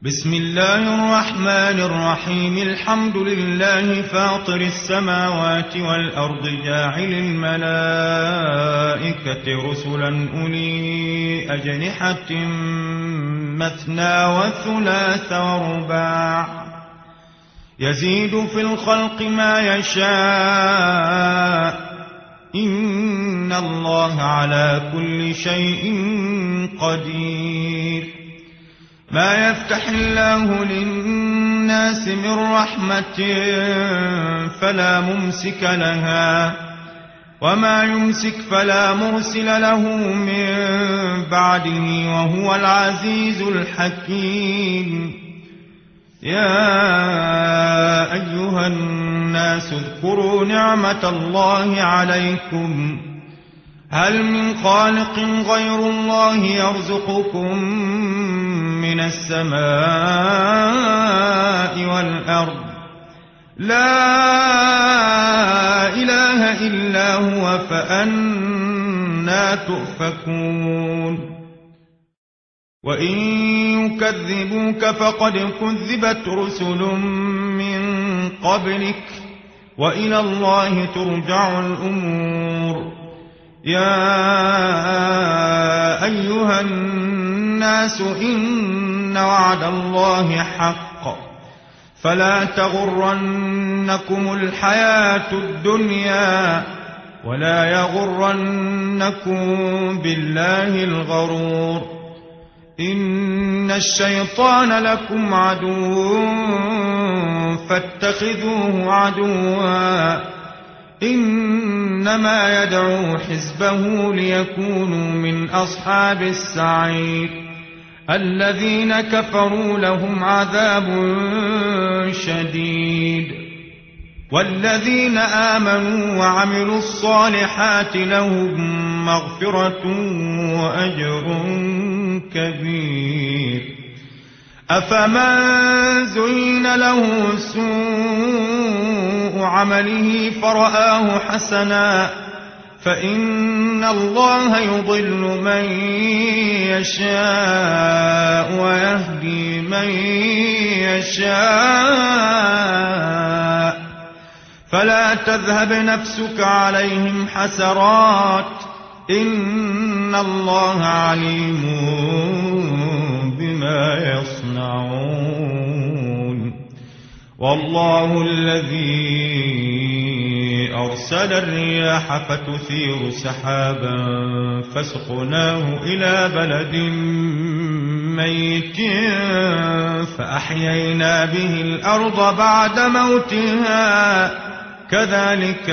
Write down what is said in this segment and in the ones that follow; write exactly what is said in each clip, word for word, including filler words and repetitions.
بسم الله الرحمن الرحيم. الحمد لله فاطر السماوات والأرض جاعل الملائكة رسلا أولي أجنحة مثنى وثلاث ورباع يزيد في الخلق ما يشاء إن الله على كل شيء قدير. ما يفتح الله للناس من رحمة فلا ممسك لها وما يمسك فلا مرسل له من بعده وهو العزيز الحكيم. يا أيها الناس اذكروا نعمة الله عليكم هل من خالق غير الله يرزقكم من السماء والأرض؟ لا إله إلا هو فأنى تؤفكون. وإن يكذبوك فقد كذبت رسل من قبلك وإلى الله ترجع الأمور. يا أيها الناس إن وعد الله حق فلا تغرنكم الحياة الدنيا ولا يغرنكم بالله الغرور. إن الشيطان لكم عدو فاتخذوه عدوا إنما يدعو حزبه ليكونوا من أصحاب السعير. الذين كفروا لهم عذاب شديد والذين آمنوا وعملوا الصالحات لهم مغفرة وأجر كبير. أفمن زين له سوء عمله فرآه حسنا فإن الله يضل من يشاء ويهدي من يشاء فلا تذهب نفسك عليهم حسرات إن الله عليم بما يصنعون. والله الذي أرسل الرياح فتثير سحابا فسقناه إلى بلد ميت فأحيينا به الأرض بعد موتها كذلك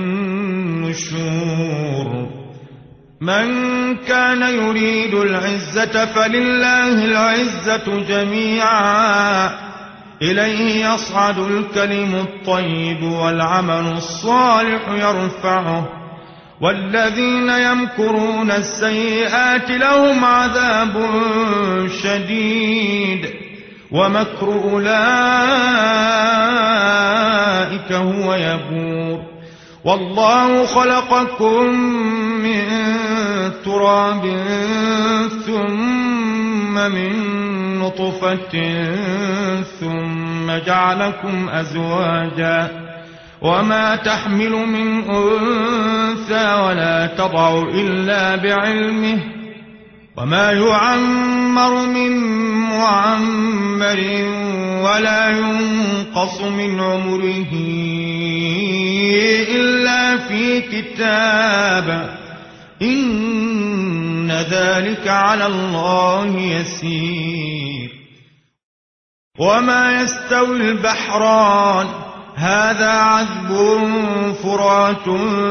النشور. من كان يريد العزة فلله العزة جميعا إليه يصعد الكلم الطيب والعمل الصالح يرفعه والذين يمكرون السيئات لهم عذاب شديد ومكر أولئك هو يبور. والله خلقكم من تراب ثم من نطفة ثم جعلكم أزواجا وما تحمل من أنثى ولا تضع إلا بعلمه وما يعمر من معمر ولا ينقص من عمره إلا في كتاب إن ذلك على الله يسير. وما يستوي البحران هذا عذب فرات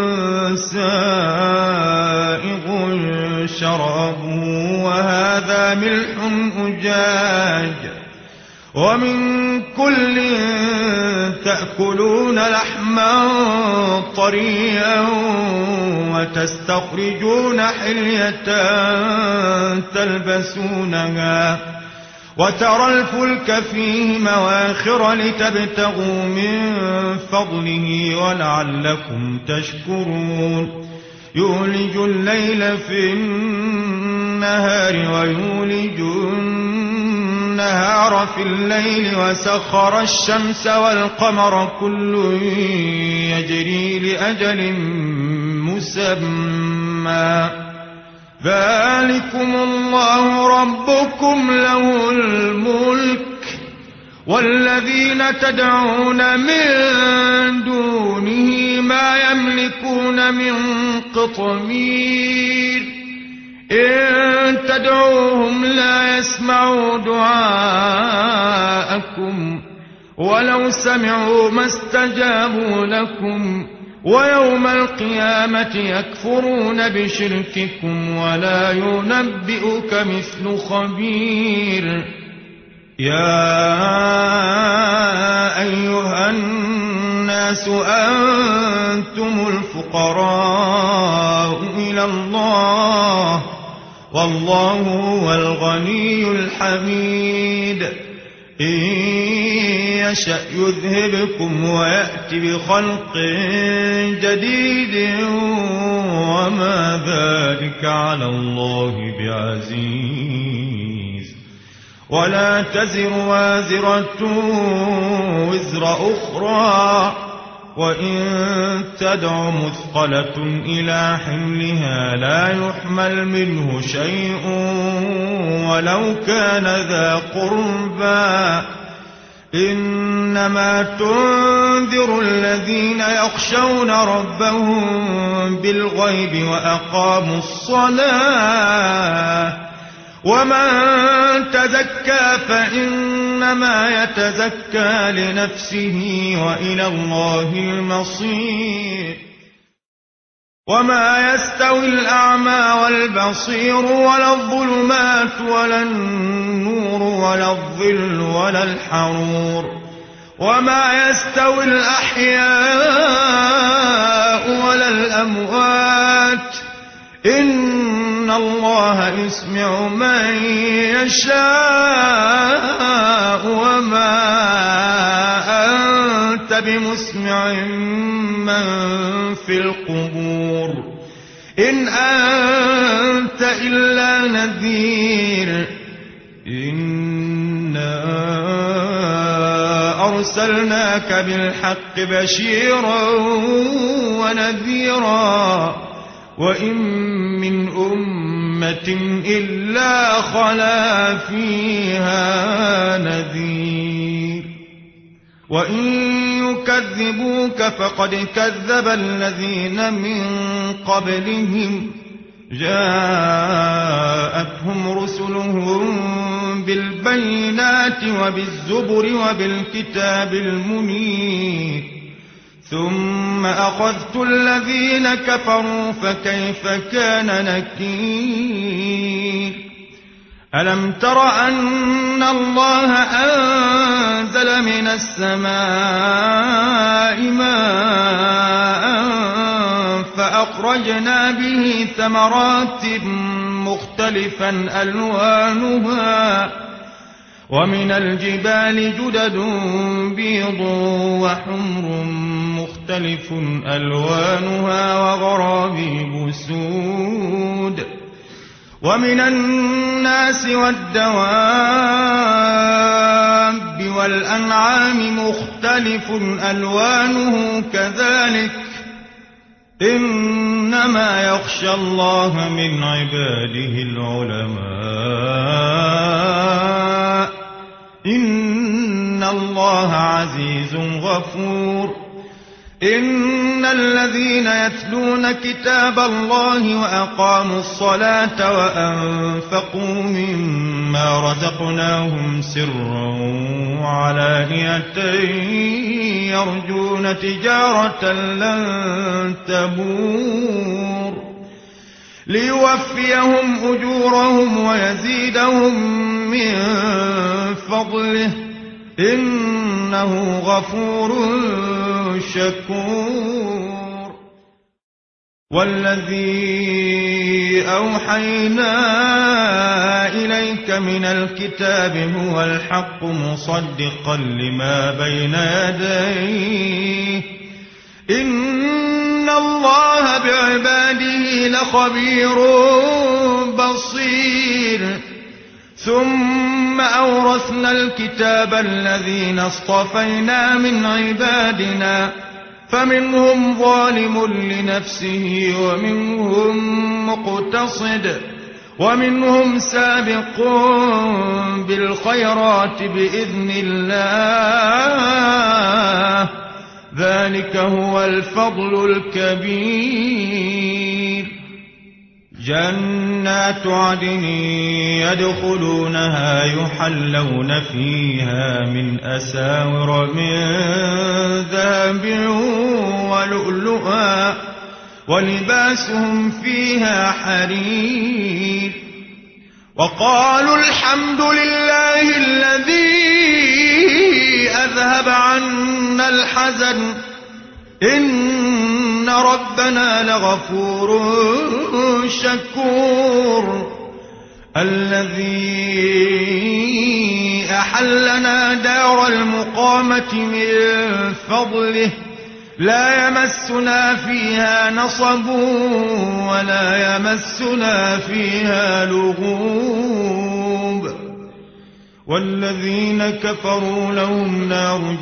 سائغ شرابه وهذا ملح أجاج ومن كل تأكلون لحما طريا وتستخرجون حلية تلبسونها وترى الفلك فيه مواخر لتبتغوا من فضله ولعلكم تشكرون. يولج الليل في النهار ويولج النهار في الليل وسخر الشمس والقمر كل يجري لأجل مسمى ذلكم الله ربكم له الملك والذين تدعون من دونه ما يملكون من قطمير إن تدعوهم لا يسمعوا دعاءكم ولو سمعوا ما استجابوا لكم ويوم القيامة يكفرون بشرككم ولا ينبئك مثل خبير يا أيها الناس أنتم الفقراء إلى الله والله هو الغني الحميد إن يشأ يذهبكم ويأتي بخلق جديد وما ذلك على الله بعزيز ولا تزر وازرة وزر أخرى وإن تدع مثقلة إلى حملها لا يحمل منه شيء ولو كان ذا قربى إنما تنذر الذين يخشون ربهم بالغيب وأقاموا الصلاة ومن تزكى فإنما يتزكى لنفسه وإلى الله المصير وما يستوي الأعمى والبصير ولا الظلمات ولا النور ولا الظل ولا الحرور وما يستوي الأحياء ولا الأموات إن الله يسمع من يشاء وما أنت بمسمع من في القبور إن أنت إلا نذير إنا أرسلناك بالحق بشيرا ونذيرا وإن من أمة إلا خلا فيها نذير وإن يكذبوك فقد كذب الذين من قبلهم جاءتهم رسلهم بالبينات وبالزبر وبالكتاب المنير ثم أخذت الذين كفروا فكيف كان نكير ألم تر أن الله أنزل من السماء ماء فأخرجنا به ثمرات مختلفا ألوانها ومن الجبال جدد بيض وحمر مختلف ألوانها وغرابيب سود ومن الناس والدواب والأنعام مختلف ألوانه كذلك إنما يخشى الله من عباده العلماء إن الله عزيز غفور إن الذين يتلون كتاب الله وأقاموا الصلاة وأنفقوا مما رزقناهم سرا وعلانية يرجون تجارة لن تبور ليوفيهم أجورهم ويزيدهم من فضله إنه غفور شكور والذي أوحينا إليك من الكتاب هو الحق مصدقا لما بين يديه إن الله بعباده لخبير بصير ثم ثم أورثنا الكتاب الذين اصطفينا من عبادنا فمنهم ظالم لنفسه ومنهم مقتصد ومنهم سابق بالخيرات بإذن الله ذلك هو الفضل الكبير. جنات عدن يدخلونها يحلون فيها من أساور من ذهب ولؤلؤا ولباسهم فيها حرير. وقالوا الحمد لله الذي أذهب عنا الحزن إن ربنا لغفور شكور. الذي أحلنا دار المقامة من فضله لا يمسنا فيها نصب ولا يمسنا فيها لغوب. والذين كفروا لهم نار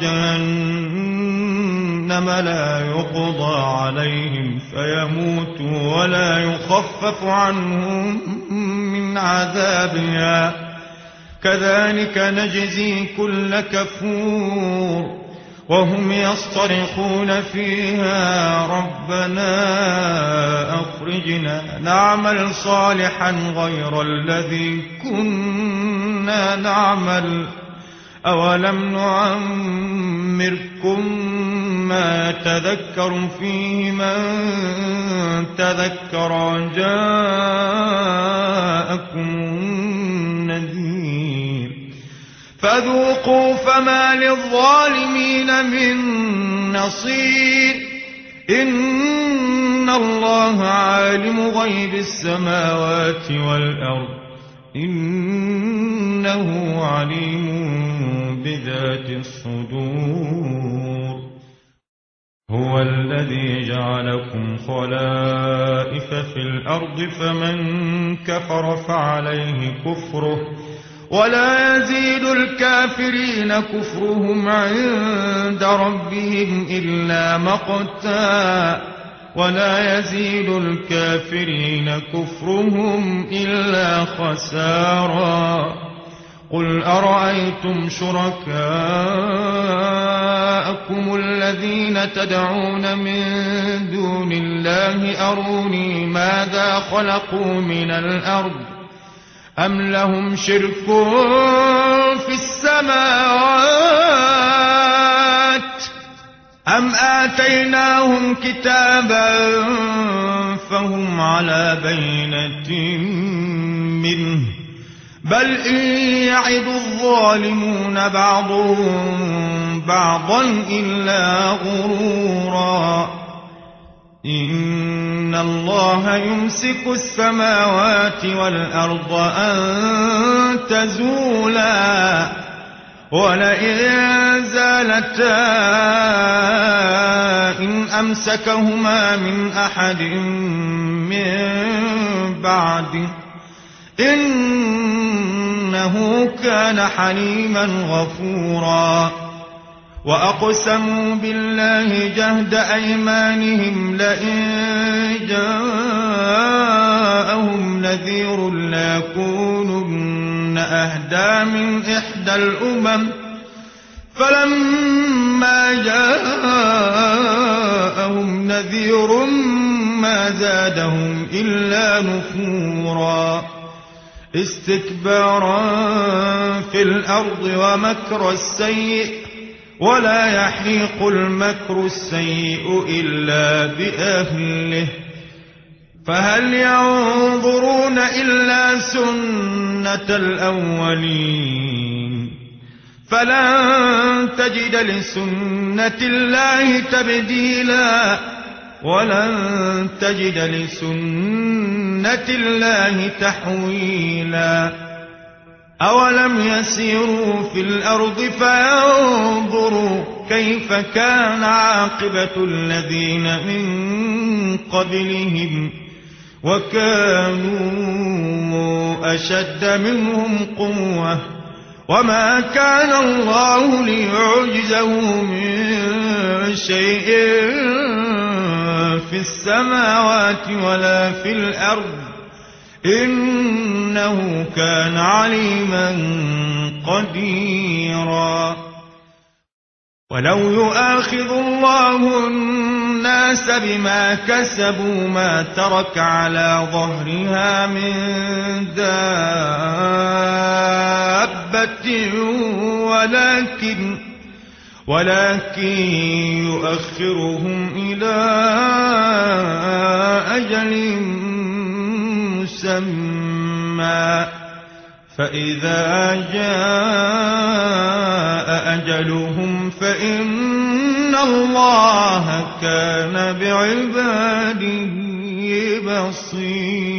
جهنم لا يقضى عليهم فيموتوا ولا يخفف عنهم من عذابها كذلك نجزي كل كفور. وهم يصطرخون فيها ربنا أخرجنا نعمل صالحا غير الذي كنا نعمل أولم نعمركم ما يتذكر فيه من تذكر وجاءكم النذير فذوقوا فما للظالمين من نصير. إن الله عالم غيب السماوات والأرض إنه عليم بذات الصدور. هو الذي جعلكم خلائف في الأرض فمن كفر فعليه كفره ولا يزيد الكافرين كفرهم عند ربهم إلا مقتا ولا يزيد الكافرين كفرهم إلا خسارا. قل أرأيتم شركاءكم الذين تدعون من دون الله أروني ماذا خلقوا من الأرض أم لهم شرك في السماوات أم آتيناهم كتابا فهم على بينة منه بل إن يعد الظالمون بعضهم بعضا إلا غرورا. إن الله يمسك السماوات والأرض أن تزولا ولئن زالتا إن أمسكهما من أحد من بعده إنه كان حليما غفورا. وأقسموا بالله جهد أيمانهم لئن جاءهم نذير ليكونن أهدى من إحدى الأمم فلما جاءهم نذير ما زادهم إلا نفورا. استكبارا في الأرض ومكر السيء ولا يحيق المكر السيء إلا بأهله فهل ينظرون إلا سنة الأولين فلن تجد لسنة الله تبديلا ولن تجد لسنة الله تحويلا. أولم يسيروا في الأرض فينظروا كيف كان عاقبة الذين من قبلهم وكانوا أشد منهم قوة وما كان الله ليعجزه من شيء في السماوات ولا في الأرض إنه كان عليما قديرا. ولو يؤاخذ الله الناس بما كسبوا ما ترك على ظهرها من دابة ولكن ولكن يؤخرهم إلى أجل مسمى فإذا جاء أجلهم فإن الله كان بعباده بصيرا.